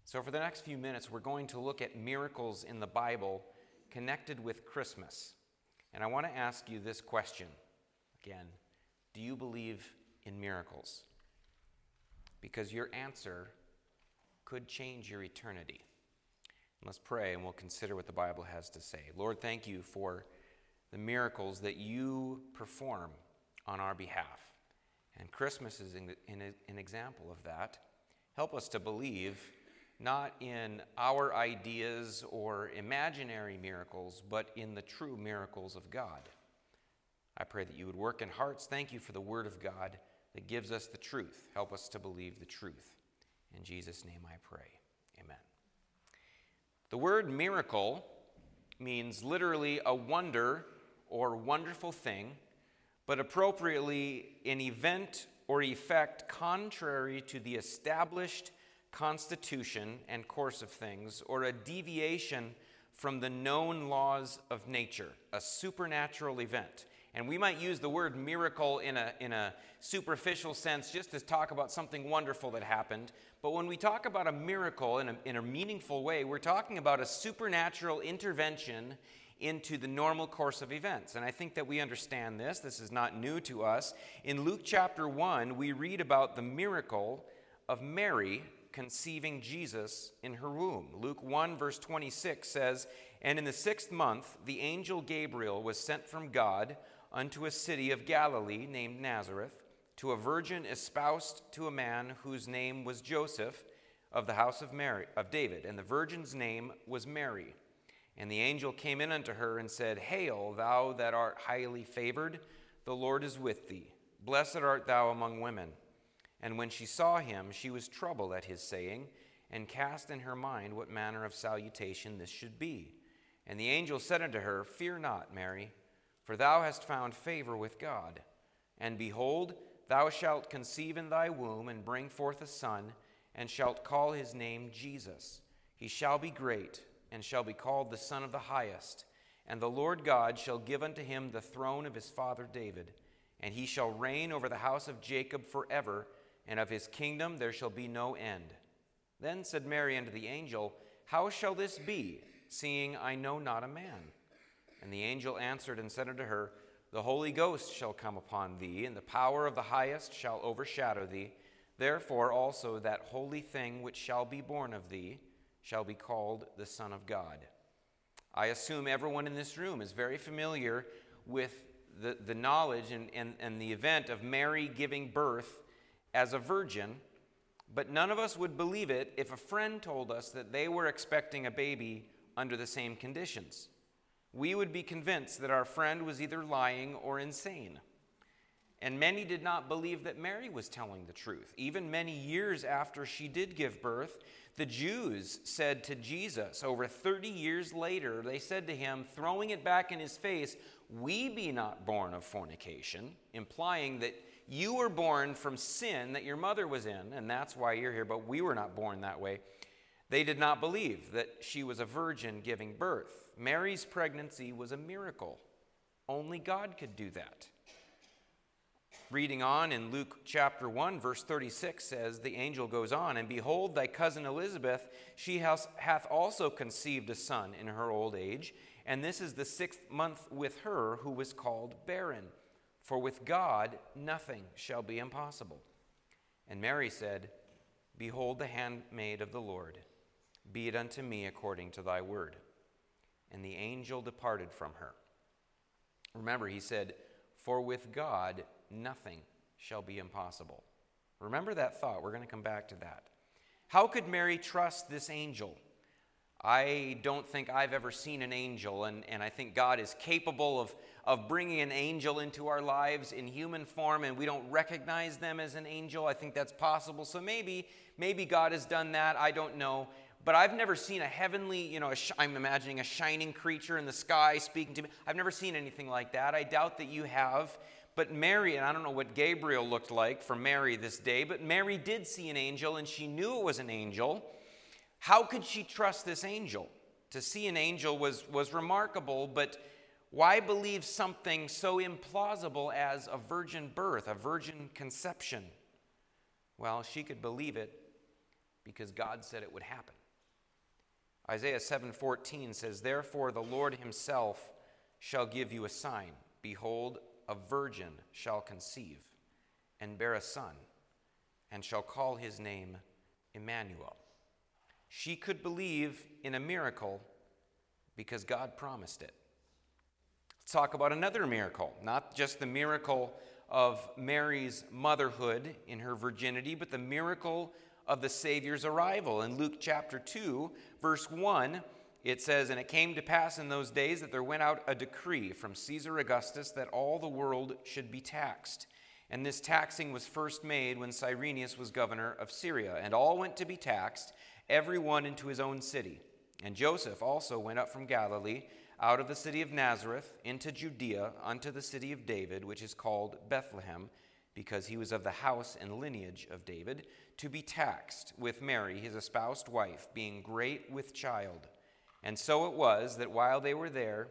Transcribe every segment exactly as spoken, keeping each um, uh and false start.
So for the next few minutes, we're going to look at miracles in the Bible connected with Christmas. And I want to ask you this question again. Do you believe in miracles? Because your answer could change your eternity. Let's pray and we'll consider what the Bible has to say. Lord, thank you for the miracles that you perform on our behalf. And Christmas is an example of that. Help us to believe not in our ideas or imaginary miracles, but in the true miracles of God. I pray that you would work in hearts. Thank you for the Word of God that gives us the truth. Help us to believe the truth. In Jesus' name I pray. Amen. The word miracle means literally a wonder or wonderful thing, but appropriately an event or effect contrary to the established constitution and course of things, or a deviation from the known laws of nature, a supernatural event. And we might use the word miracle in a, in a superficial sense just to talk about something wonderful that happened. But when we talk about a miracle in a, in a meaningful way, we're talking about a supernatural intervention into the normal course of events. And I think that we understand this. This is not new to us. In Luke chapter one, we read about the miracle of Mary conceiving Jesus in her womb. Luke one verse twenty-six says, "And in the sixth month the angel Gabriel was sent from God unto a city of Galilee named Nazareth, to a virgin espoused to a man whose name was Joseph, of the house of Mary of David, and the virgin's name was Mary. And the angel came in unto her and said, Hail, thou that art highly favored, the Lord is with thee. Blessed art thou among women. And when she saw him, she was troubled at his saying, and cast in her mind what manner of salutation this should be. And the angel said unto her, Fear not, Mary, for thou hast found favor with God. And behold, thou shalt conceive in thy womb, and bring forth a son, and shalt call his name Jesus. He shall be great, and shall be called the Son of the Highest. And the Lord God shall give unto him the throne of his father David, and he shall reign over the house of Jacob forever, and of his kingdom there shall be no end. Then said Mary unto the angel, How shall this be, seeing I know not a man? And the angel answered and said unto her, The Holy Ghost shall come upon thee, and the power of the highest shall overshadow thee. Therefore also that holy thing which shall be born of thee shall be called the Son of God. I assume everyone in this room is very familiar with the, the knowledge and, and, and the event of Mary giving birth as a virgin, but none of us would believe it if a friend told us that they were expecting a baby under the same conditions. We would be convinced that our friend was either lying or insane. And many did not believe that Mary was telling the truth. Even many years after she did give birth, the Jews said to Jesus, over thirty years later, they said to him, throwing it back in his face, We be not born of fornication, implying that you were born from sin that your mother was in, and that's why you're here, but we were not born that way. They did not believe that she was a virgin giving birth. Mary's pregnancy was a miracle. Only God could do that. Reading on in Luke chapter one, verse thirty-six says, the angel goes on, And behold, thy cousin Elizabeth, she has, hath also conceived a son in her old age, and this is the sixth month with her who was called barren. For with God nothing shall be impossible. And Mary said, Behold the handmaid of the Lord, be it unto me according to thy word. And the angel departed from her. Remember, he said, For with God nothing shall be impossible. Remember that thought. We're going to come back to that. How could Mary trust this angel? I don't think I've ever seen an angel, and, and I think God is capable of, of bringing an angel into our lives in human form, and we don't recognize them as an angel. I think that's possible. So maybe, maybe God has done that. I don't know. But I've never seen a heavenly, you know, a sh- I'm imagining a shining creature in the sky speaking to me. I've never seen anything like that. I doubt that you have. But Mary, and I don't know what Gabriel looked like for Mary this day, but Mary did see an angel, and she knew it was an angel. How could she trust this angel? To see an angel was, was remarkable, but why believe something so implausible as a virgin birth, a virgin conception? Well, she could believe it because God said it would happen. Isaiah seven fourteen says, "Therefore the Lord himself shall give you a sign. Behold, a virgin shall conceive and bear a son, and shall call his name Emmanuel." She could believe in a miracle because God promised it. Let's talk about another miracle, not just the miracle of Mary's motherhood in her virginity, but the miracle of the Savior's arrival. In Luke chapter two, verse one, it says, "And it came to pass in those days that there went out a decree from Caesar Augustus that all the world should be taxed. And this taxing was first made when Cyrenius was governor of Syria. And all went to be taxed, every one into his own city. And Joseph also went up from Galilee, out of the city of Nazareth, into Judea, unto the city of David, which is called Bethlehem, because he was of the house and lineage of David, to be taxed with Mary, his espoused wife, being great with child. And so it was that while they were there,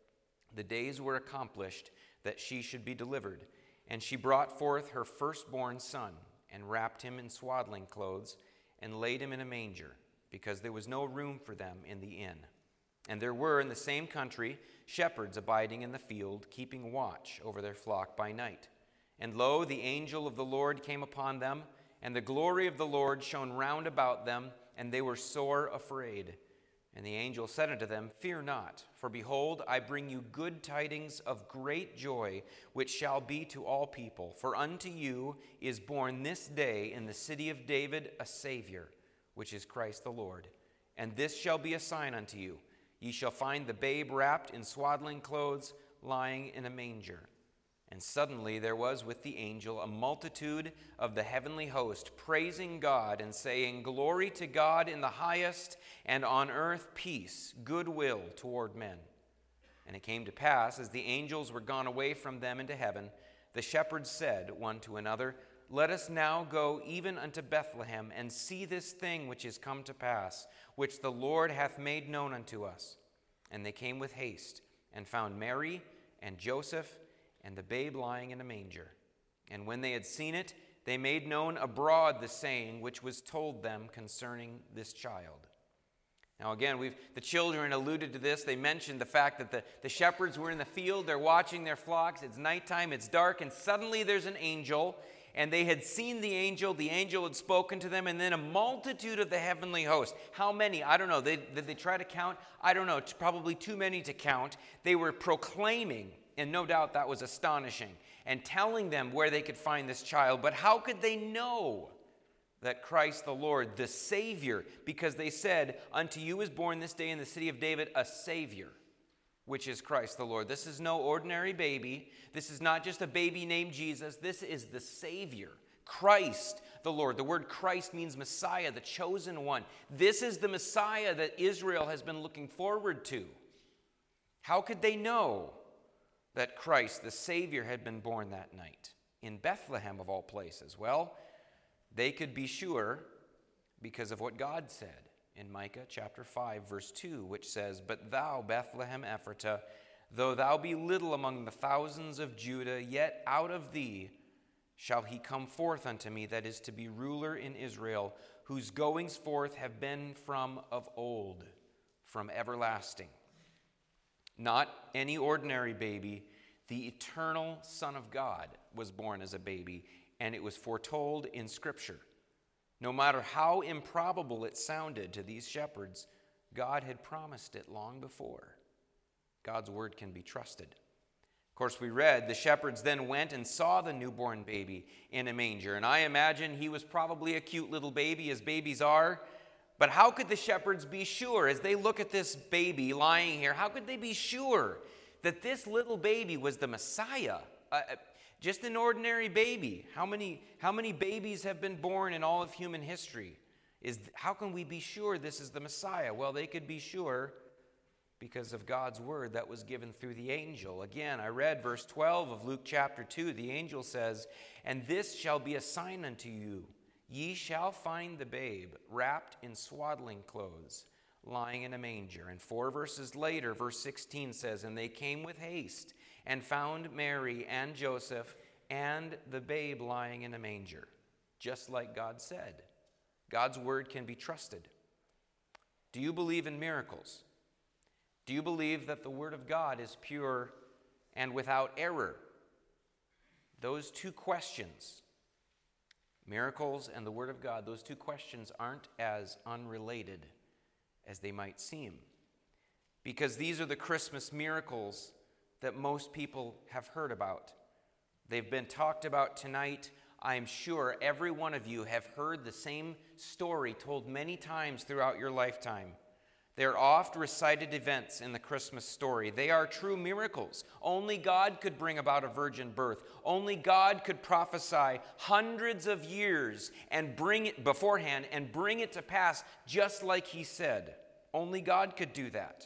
the days were accomplished that she should be delivered. And she brought forth her firstborn son, and wrapped him in swaddling clothes, and laid him in a manger, because there was no room for them in the inn. And there were in the same country shepherds abiding in the field, keeping watch over their flock by night. And lo, the angel of the Lord came upon them, and the glory of the Lord shone round about them, and they were sore afraid. And the angel said unto them, Fear not, for behold, I bring you good tidings of great joy, which shall be to all people. For unto you is born this day in the city of David a Savior, which is Christ the Lord. And this shall be a sign unto you. Ye shall find the babe wrapped in swaddling clothes, lying in a manger. And suddenly there was with the angel a multitude of the heavenly host, praising God and saying, Glory to God in the highest, and on earth peace, goodwill toward men. And it came to pass, as the angels were gone away from them into heaven, the shepherds said one to another, Let us now go even unto Bethlehem, and see this thing which is come to pass, which the Lord hath made known unto us. And they came with haste, and found Mary and Joseph, and the babe lying in a manger. And when they had seen it, they made known abroad the saying which was told them concerning this child. Now again, we've the children alluded to this. They mentioned the fact that the, the shepherds were in the field. They're watching their flocks. It's nighttime. It's dark. And suddenly there's an angel. And they had seen the angel. The angel had spoken to them. And then a multitude of the heavenly host. How many? I don't know. They, did they try to count? I don't know. It's probably too many to count. They were proclaiming, and no doubt that was astonishing, and telling them where they could find this child. But how could they know that Christ the Lord, the Savior, because they said, Unto you is born this day in the city of David a Savior, which is Christ the Lord. This is no ordinary baby. This is not just a baby named Jesus. This is the Savior, Christ the Lord. The word Christ means Messiah, the chosen one. This is the Messiah that Israel has been looking forward to. How could they know that Christ, the Savior, had been born that night in Bethlehem of all places? Well, they could be sure because of what God said in Micah chapter five, verse two, which says, But thou, Bethlehem Ephratah, though thou be little among the thousands of Judah, yet out of thee shall he come forth unto me that is to be ruler in Israel, whose goings forth have been from of old, from everlasting. Not any ordinary baby. The eternal Son of God was born as a baby, and it was foretold in Scripture. No matter how improbable it sounded to these shepherds, God had promised it long before. God's word can be trusted. Of course, we read, the shepherds then went and saw the newborn baby in a manger, and I imagine he was probably a cute little baby, as babies are. But how could the shepherds be sure, as they look at this baby lying here, how could they be sure that this little baby was the Messiah? Uh, just an ordinary baby. How many, how many babies have been born in all of human history? Is, how can we be sure this is the Messiah? Well, they could be sure because of God's word that was given through the angel. Again, I read verse twelve of Luke chapter two. The angel says, And this shall be a sign unto you. Ye shall find the babe wrapped in swaddling clothes, lying in a manger. And four verses later, verse sixteen says, And they came with haste, and found Mary and Joseph, and the babe lying in a manger. Just like God said. God's word can be trusted? Do you believe in miracles? Do you believe that the word of God is pure and without error? Those two questions, miracles and the word of God, those two questions aren't as unrelated as they might seem, because these are the Christmas miracles that most people have heard about. They've been talked about tonight. I'm sure every one of you have heard the same story told many times throughout your lifetime. They're oft recited events in the Christmas story. They are true miracles. Only God could bring about a virgin birth. Only God could prophesy hundreds of years and bring it beforehand and bring it to pass just like he said. Only God could do that.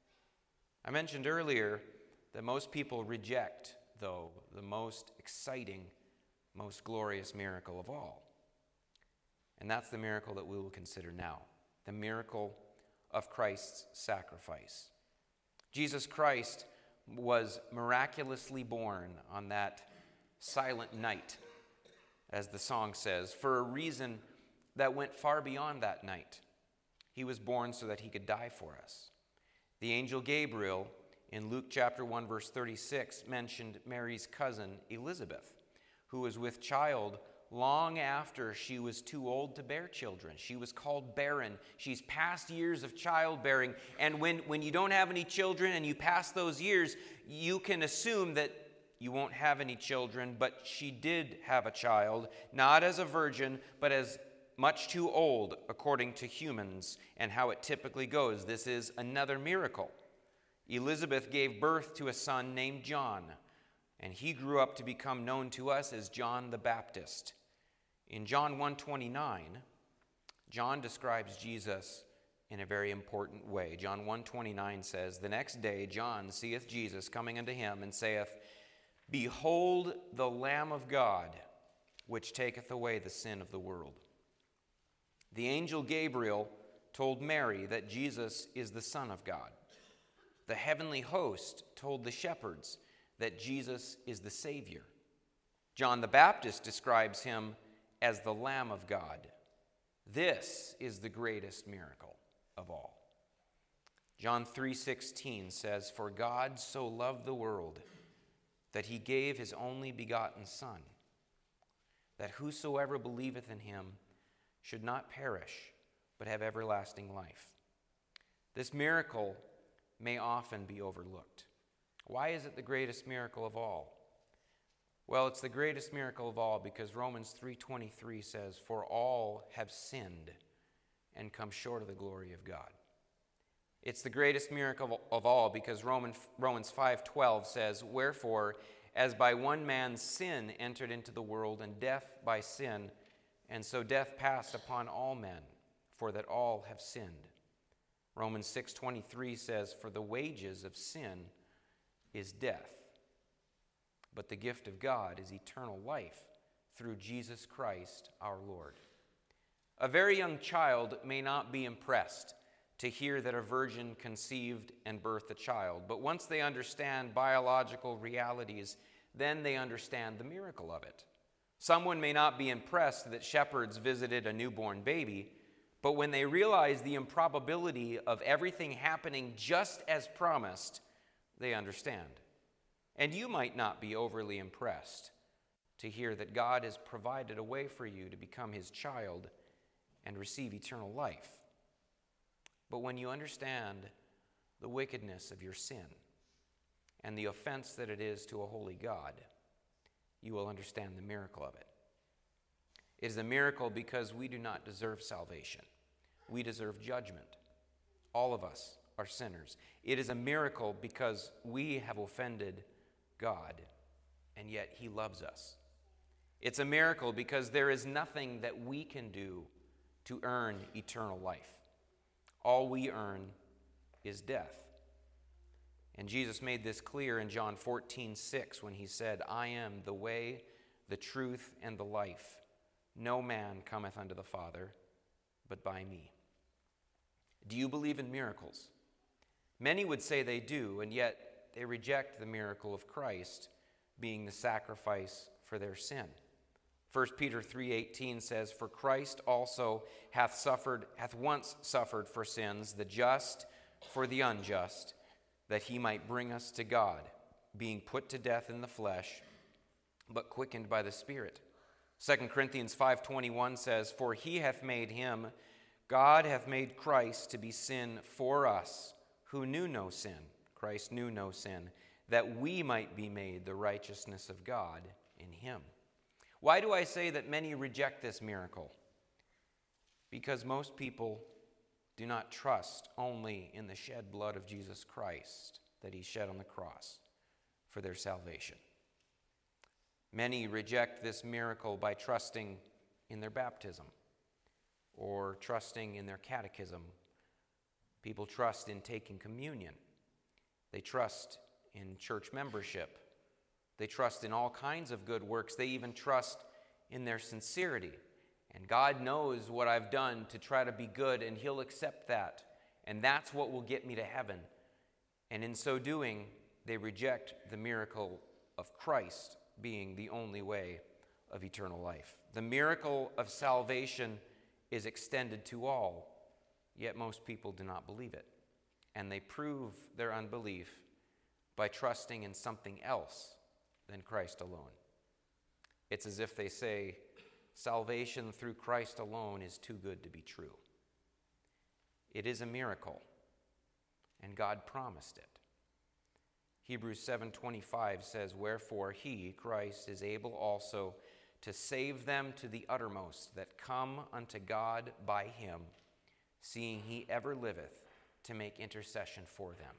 I mentioned earlier that most people reject, though, the most exciting, most glorious miracle of all. And that's the miracle that we will consider now, the miracle of Christ's sacrifice. Jesus Christ was miraculously born on that silent night, as the song says, for a reason that went far beyond that night. He was born so that he could die for us. The angel Gabriel in Luke chapter one, verse thirty-six, mentioned Mary's cousin Elizabeth, who was with child long after she was too old to bear children. She was called barren. She's past years of childbearing. And when, when you don't have any children and you pass those years, you can assume that you won't have any children. But she did have a child, not as a virgin, but as much too old, according to humans and how it typically goes. This is another miracle. Elizabeth gave birth to a son named John, and he grew up to become known to us as John the Baptist. In John one twenty-nine, John describes Jesus in a very important way. John one twenty-nine says, "The next day John seeth Jesus coming unto him, and saith, Behold the Lamb of God, which taketh away the sin of the world." The angel Gabriel told Mary that Jesus is the Son of God. The heavenly host told the shepherds that Jesus is the Savior. John the Baptist describes him as the Lamb of God. This is the greatest miracle of all. John three sixteen says, "For God so loved the world that he gave his only begotten Son, that whosoever believeth in him should not perish, but have everlasting life." This miracle may often be overlooked. Why is it the greatest miracle of all? Well, it's the greatest miracle of all because Romans three twenty-three says, "For all have sinned and come short of the glory of God." It's the greatest miracle of all because Romans five twelve says, "Wherefore, as by one man's sin entered into the world, and death by sin, and so death passed upon all men, for that all have sinned." Romans six twenty-three says, "For the wages of sin is death, but the gift of God is eternal life through Jesus Christ our Lord." A very young child may not be impressed to hear that a virgin conceived and birthed a child, but once they understand biological realities, then they understand the miracle of it. Someone may not be impressed that shepherds visited a newborn baby, but when they realize the improbability of everything happening just as promised, they understand. And you might not be overly impressed to hear that God has provided a way for you to become his child and receive eternal life. But when you understand the wickedness of your sin and the offense that it is to a holy God, you will understand the miracle of it. It is a miracle because we do not deserve salvation. We deserve judgment. All of us are sinners. It is a miracle because we have offended God, and yet he loves us. It's a miracle because there is nothing that we can do to earn eternal life. All we earn is death. And Jesus made this clear in John fourteen six when he said, "I am the way, the truth, and the life. No man cometh unto the Father but by me." Do you believe in miracles? Many would say they do, and yet they reject the miracle of Christ being the sacrifice for their sin. First Peter three eighteen says, "For Christ also hath suffered, hath once suffered for sins, the just for the unjust, that he might bring us to God, being put to death in the flesh, but quickened by the Spirit." Second Corinthians five twenty-one says, "For he hath made him, God hath made Christ to be sin for us, who knew no sin." Christ knew no sin, "that we might be made the righteousness of God in him." Why do I say that many reject this miracle? Because most people do not trust only in the shed blood of Jesus Christ that he shed on the cross for their salvation. Many reject this miracle by trusting in their baptism or trusting in their catechism. People trust in taking communion. They trust in church membership. They trust in all kinds of good works. They even trust in their sincerity. And God knows what I've done to try to be good, and he'll accept that. And that's what will get me to heaven. And in so doing, they reject the miracle of Christ being the only way of eternal life. The miracle of salvation is extended to all, yet most people do not believe it. And they prove their unbelief by trusting in something else than Christ alone. It's as if they say, salvation through Christ alone is too good to be true. It is a miracle, and God promised it. Hebrews seven twenty-five says, "Wherefore he, Christ, is able also to save them to the uttermost that come unto God by him, seeing he ever liveth to make intercession for them."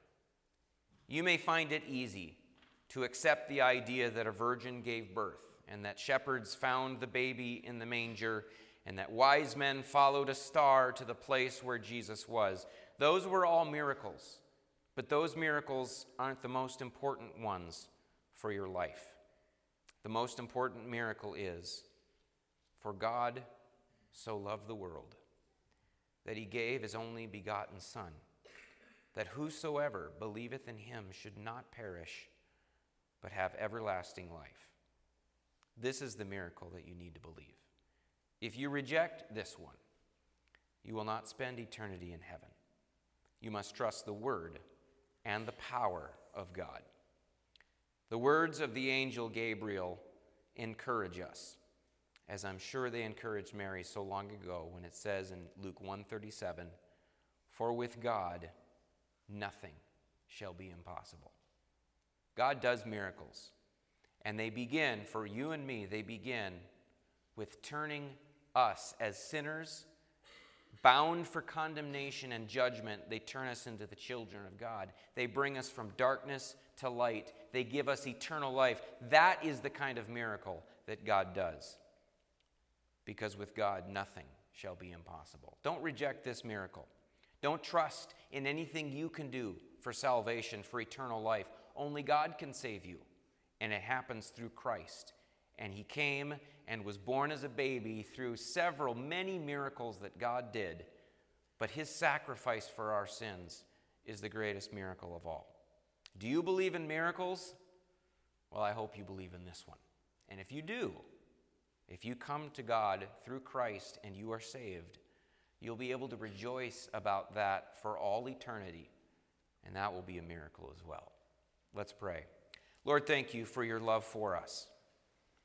You may find it easy to accept the idea that a virgin gave birth, and that shepherds found the baby in the manger, and that wise men followed a star to the place where Jesus was. Those were all miracles, but those miracles aren't the most important ones for your life. The most important miracle is, for God so loved the world, that he gave his only begotten Son, that whosoever believeth in him should not perish, but have everlasting life. This is the miracle that you need to believe. If you reject this one, you will not spend eternity in heaven. You must trust the word and the power of God. The words of the angel Gabriel encourage us, as I'm sure they encouraged Mary so long ago when it says in Luke one thirty-seven, "For with God nothing shall be impossible." God does miracles, and they begin, for you and me, they begin with turning us as sinners, bound for condemnation and judgment. They turn us into the children of God. They bring us from darkness to light. They give us eternal life. That is the kind of miracle that God does, because with God nothing shall be impossible. Don't reject this miracle. Don't trust in anything you can do for salvation, for eternal life. Only God can save you, and it happens through Christ. And he came and was born as a baby through several, many miracles that God did, but his sacrifice for our sins is the greatest miracle of all. Do you believe in miracles? Well, I hope you believe in this one. And if you do, if you come to God through Christ and you are saved, you'll be able to rejoice about that for all eternity, and that will be a miracle as well. Let's pray. Lord, thank you for your love for us.